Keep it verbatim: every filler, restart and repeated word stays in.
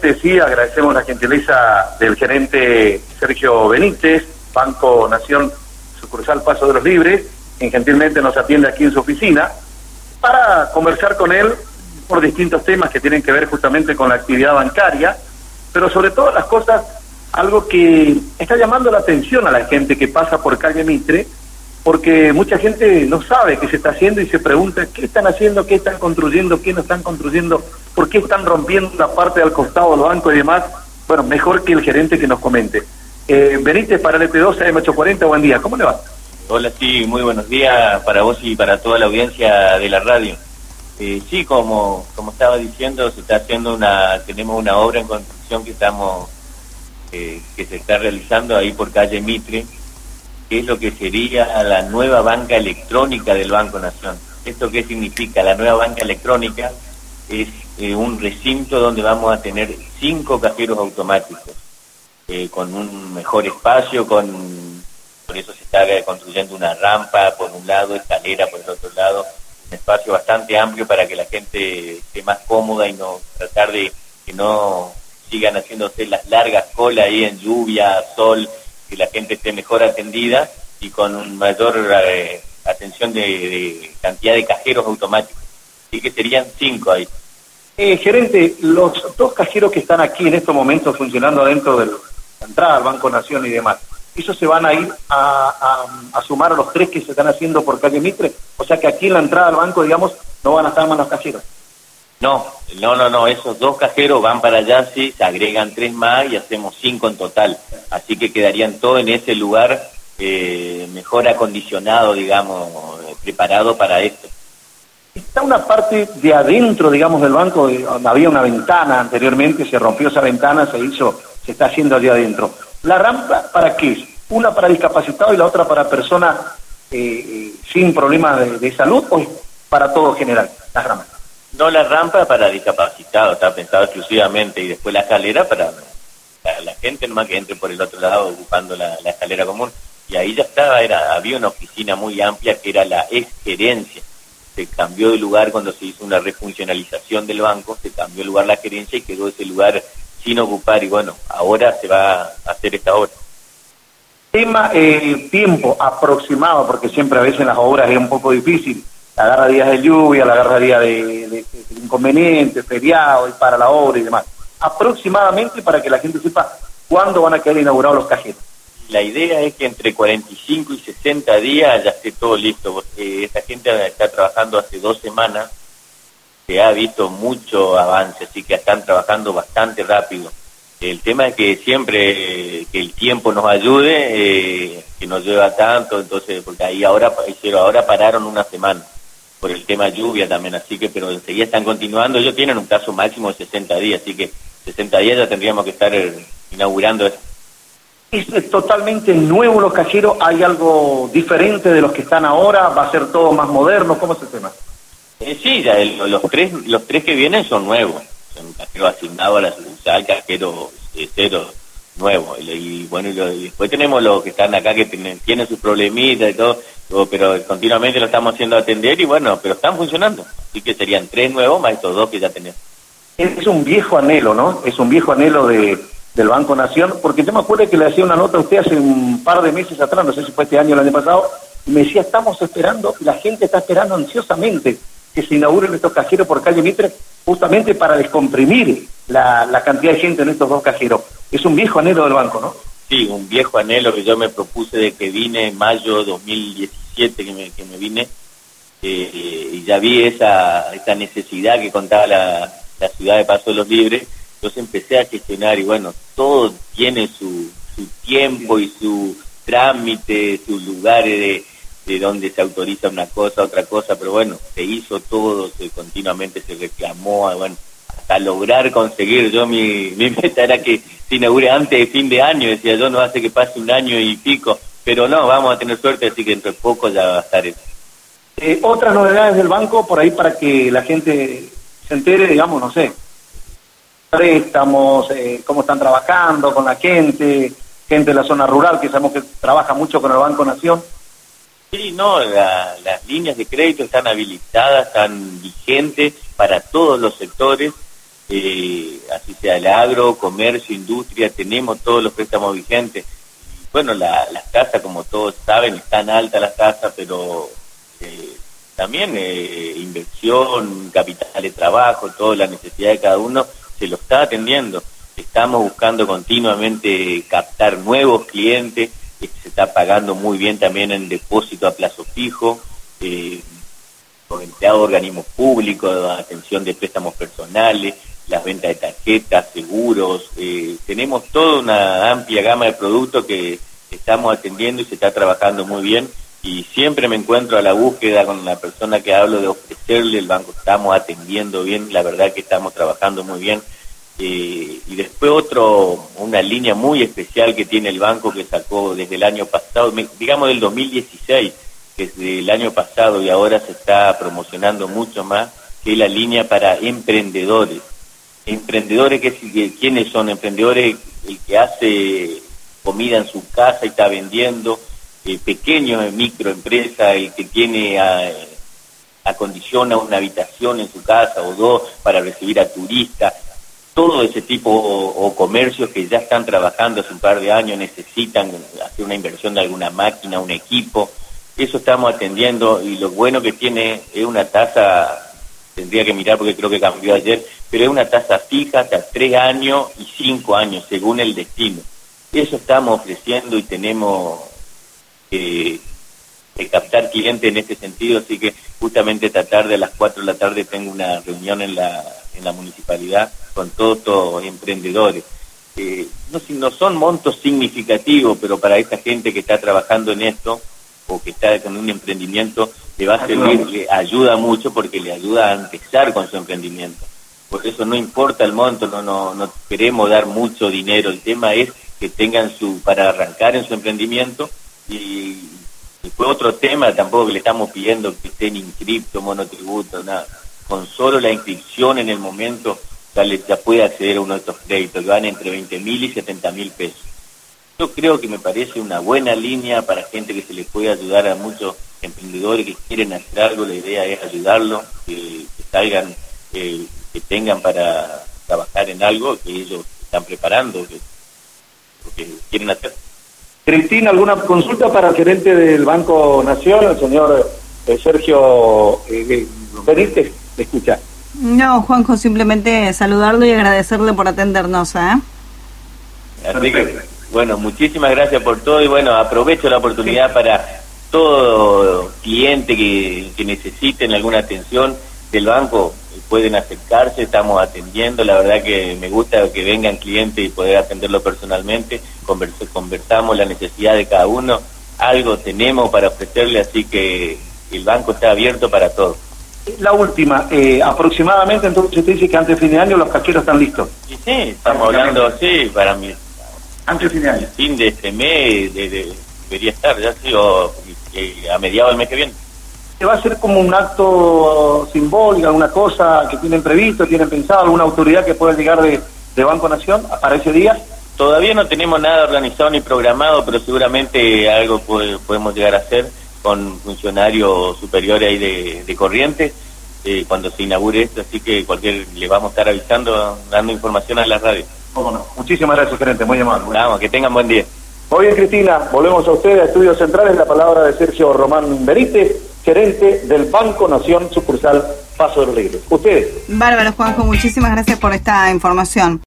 Sí, agradecemos la gentileza del gerente Sergio Benítez, Banco Nación, sucursal Paso de los Libres, quien gentilmente nos atiende aquí en su oficina, para conversar con él por distintos temas que tienen que ver justamente con la actividad bancaria, pero sobre todas las cosas, algo que está llamando la atención a la gente que pasa por calle Mitre, porque mucha gente no sabe qué se está haciendo y se pregunta qué están haciendo, qué están construyendo, qué no están construyendo, por qué están rompiendo la parte del costado del banco y demás. Bueno, mejor que el gerente que nos comente. Eh, Benítez para el E T dos A M ochocientos cuarenta, buen día, ¿cómo le va? Hola, sí, muy buenos días para vos y para toda la audiencia de la radio. Eh, sí, como como estaba diciendo, se está haciendo una, tenemos una obra en construcción que estamos, eh, que se está realizando ahí por calle Mitre, que es lo que sería la nueva banca electrónica del Banco Nación. ¿Esto qué significa? La nueva banca electrónica es eh, un recinto donde vamos a tener cinco cajeros automáticos, eh, con un mejor espacio, con por eso se está construyendo una rampa por un lado, escalera por el otro lado, un espacio bastante amplio para que la gente esté más cómoda y no tratar de que no sigan haciéndose las largas colas ahí en lluvia, sol, que la gente esté mejor atendida y con mayor eh, atención de, de cantidad de cajeros automáticos. Así que serían cinco ahí. Eh, gerente, los dos cajeros que están aquí en estos momentos funcionando dentro de la entrada al Banco Nación y demás, ¿esos se van a ir a, a, a sumar a los tres que se están haciendo por calle Mitre? O sea que aquí en la entrada al banco, digamos, no van a estar más los cajeros. No, no, no, no, esos dos cajeros van para allá, sí, se agregan tres más y hacemos cinco en total. Así que quedarían todos en ese lugar eh, mejor acondicionado, digamos, eh, preparado para esto. Está una parte de adentro, digamos, del banco, donde había una ventana anteriormente, se rompió esa ventana, se hizo, se está haciendo allí adentro. ¿La rampa para qué es? ¿Una para discapacitados y la otra para personas eh, sin problemas de, de salud o es para todo general, las rampas? No, la rampa para discapacitados, está pensado exclusivamente, y después la escalera para la, la gente nomás que entre por el otro lado ocupando la, la escalera común. Y ahí ya estaba, era, había una oficina muy amplia que era la exgerencia. Se cambió de lugar cuando se hizo una refuncionalización del banco, se cambió de lugar la gerencia y quedó ese lugar sin ocupar, y bueno, ahora se va a hacer esta obra. Tema eh, tiempo aproximado, porque siempre a veces en las obras es un poco difícil. La agarra días de lluvia, la agarra días de, de, de, de inconvenientes, feriados y para la obra y demás. Aproximadamente para que la gente sepa cuándo van a quedar inaugurados los cajeros. La idea es que entre cuarenta y cinco y sesenta días ya esté todo listo, porque esta gente está trabajando hace dos semanas, se ha visto mucho avance, así que están trabajando bastante rápido. El tema es que siempre que el tiempo nos ayude, eh, que no llueva tanto, entonces, porque ahí ahora, ahora pararon una semana por el tema lluvia también, así que, pero enseguida están continuando. Ellos tienen un plazo máximo de sesenta días, así que sesenta días ya tendríamos que estar eh, inaugurando eso. ¿Es totalmente nuevo los cajeros? ¿Hay algo diferente de los que están ahora? ¿Va a ser todo más moderno? ¿Cómo es el tema? Eh, sí, ya el, los tres los tres que vienen son nuevos, son cajeros asignados a la sucursal, cajeros eh, cero nuevos, y, y bueno, y, lo, y después tenemos los que están acá que tienen, tienen sus problemitas y todo, todo, pero continuamente lo estamos haciendo atender y bueno, pero están funcionando, así que serían tres nuevos más estos dos que ya tenemos. Es un viejo anhelo, ¿no? Es un viejo anhelo de del Banco Nación, porque yo me acuerdo que le hacía una nota a usted hace un par de meses atrás, no sé si fue este año o el año pasado, y me decía, estamos esperando, la gente está esperando ansiosamente que se inauguren estos cajeros por calle Mitre, justamente para descomprimir la, la cantidad de gente en estos dos cajeros. Es un viejo anhelo del banco, ¿no? Sí, un viejo anhelo que yo me propuse de que vine en mayo de dos mil diecisiete, que me, que me vine, eh, y ya vi esa, esa necesidad que contaba la, la ciudad de Paso de los Libres. Entonces empecé a gestionar y bueno, todo tiene su, su tiempo y su trámite, sus lugares de, de donde se autoriza una cosa, otra cosa, pero bueno, se hizo todo, se, continuamente se reclamó, bueno, hasta lograr conseguir. Yo mi, mi meta era que se inaugure antes de fin de año, decía yo, no hace que pase un año y pico, pero no, vamos a tener suerte, así que dentro de poco ya va a estar eso. Eh, otras novedades del banco, por ahí para que la gente se entere, digamos, no sé, préstamos, eh, cómo están trabajando con la gente, gente de la zona rural, que sabemos que trabaja mucho con el Banco Nación. Sí, no, la, las líneas de crédito están habilitadas, están vigentes para todos los sectores. eh, así sea el agro, comercio, industria, tenemos todos los préstamos vigentes. Bueno, la, las tasas, como todos saben, están altas las tasas, pero eh, también eh, inversión, capital de trabajo, toda la necesidad de cada uno se lo está atendiendo. Estamos buscando continuamente captar nuevos clientes, eh, se está pagando muy bien también en depósito a plazo fijo, eh, con empleados de organismos públicos, atención de préstamos personales, las ventas de tarjetas, seguros, eh, tenemos toda una amplia gama de productos que estamos atendiendo y se está trabajando muy bien, y siempre me encuentro a la búsqueda con la persona que hablo de ofrecerle el banco. Estamos atendiendo bien, la verdad que estamos trabajando muy bien, eh, y después otro, una línea muy especial que tiene el banco que sacó desde el año pasado, digamos del dos mil dieciséis, que es del año pasado y ahora se está promocionando mucho más, que es la línea para emprendedores. Emprendedores, que ¿quiénes son? Emprendedores, el que hace comida en su casa y está vendiendo, eh, pequeños microempresas, el que tiene a, acondiciona una habitación en su casa o dos para recibir a turistas, todo ese tipo, o, o comercios que ya están trabajando hace un par de años, necesitan hacer una inversión de alguna máquina, un equipo, eso estamos atendiendo, y lo bueno que tiene es una tasa, tendría que mirar porque creo que cambió ayer, pero es una tasa fija hasta tres años y cinco años, según el destino. Eso estamos ofreciendo y tenemos que, que captar clientes en este sentido, así que justamente esta tarde a las cuatro de la tarde tengo una reunión en la en la municipalidad con todos estos emprendedores. Eh, no, no son montos significativos, pero para esta gente que está trabajando en esto, o que está con un emprendimiento, le va a servir, le ayuda mucho porque le ayuda a empezar con su emprendimiento. Por eso no importa el monto, no no no queremos dar mucho dinero, el tema es que tengan su para arrancar en su emprendimiento. Y después otro tema, tampoco que le estamos pidiendo que estén inscriptos, monotributos, nada, con solo la inscripción en el momento ya, le, ya puede acceder a uno de estos créditos que van entre veinte mil y setenta mil pesos. Yo creo que me parece una buena línea para gente que se le puede ayudar a muchos emprendedores que quieren hacer algo. La idea es ayudarlos, que, que salgan, eh, que tengan para trabajar en algo que ellos están preparando, que, que quieren hacer. Cristina, ¿alguna consulta para el gerente del Banco Nación, el señor eh, Sergio eh, Benítez? ¿Me escucha? No, Juanjo, simplemente saludarlo y agradecerle por atendernos, ¿eh? Así que, bueno, muchísimas gracias por todo, y bueno, aprovecho la oportunidad sí. para todo cliente que, que necesiten alguna atención del banco, pueden acercarse, estamos atendiendo, la verdad que me gusta que vengan clientes y poder atenderlo personalmente, convers conversamos la necesidad de cada uno, algo tenemos para ofrecerle, así que el banco está abierto para todo. La última, eh, aproximadamente, entonces usted dice que antes de fin de año los cajeros están listos. Sí, sí, estamos hablando, sí, para mí. Antes de fin de año. El fin de este mes de, de, debería estar, ya sí, o eh, a mediados del mes que viene. ¿Va a ser como un acto simbólico, alguna cosa que tienen previsto, tienen pensado, alguna autoridad que pueda llegar de, de Banco Nación para ese día? Todavía no tenemos nada organizado ni programado, pero seguramente algo puede, podemos llegar a hacer con funcionarios superiores ahí de, de Corrientes eh, cuando se inaugure esto, así que cualquier le vamos a estar avisando, dando información a la radio. ¿Cómo no? Muchísimas gracias, gerente, muy amable. Vamos, que tengan buen día. Muy bien, Cristina, volvemos a ustedes a Estudios Centrales, la palabra de Sergio Román Benítez, gerente del Banco Nación, sucursal Paso de los Libres. Ustedes. Bárbaro, Juanjo, muchísimas gracias por esta información.